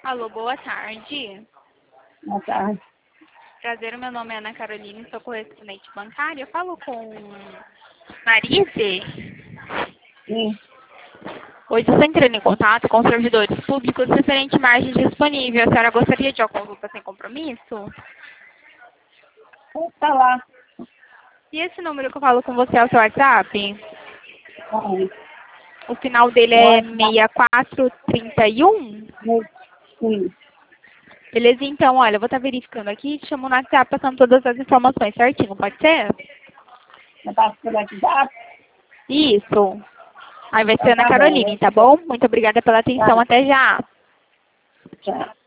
Alô, boa tarde. Boa tarde. Prazer, meu nome é Ana Carolina, sou correspondente bancária. Eu falo com Marise. Sim. Hoje estou entrando em contato com os servidores públicos referente à margem disponível. A senhora gostaria de uma consulta sem compromisso? Tá lá. E esse número que eu falo com você é o seu WhatsApp? Sim. O final dele é 6431? Sim. Beleza, então, olha, eu vou estar verificando aqui, te chamo no WhatsApp passando todas as informações certinho, pode ser? Você passa pelo WhatsApp? Isso. Aí vai ser Então Ana tá bom. Caroline, tá bom? Muito obrigada pela atenção, Tá. até já. Tchau.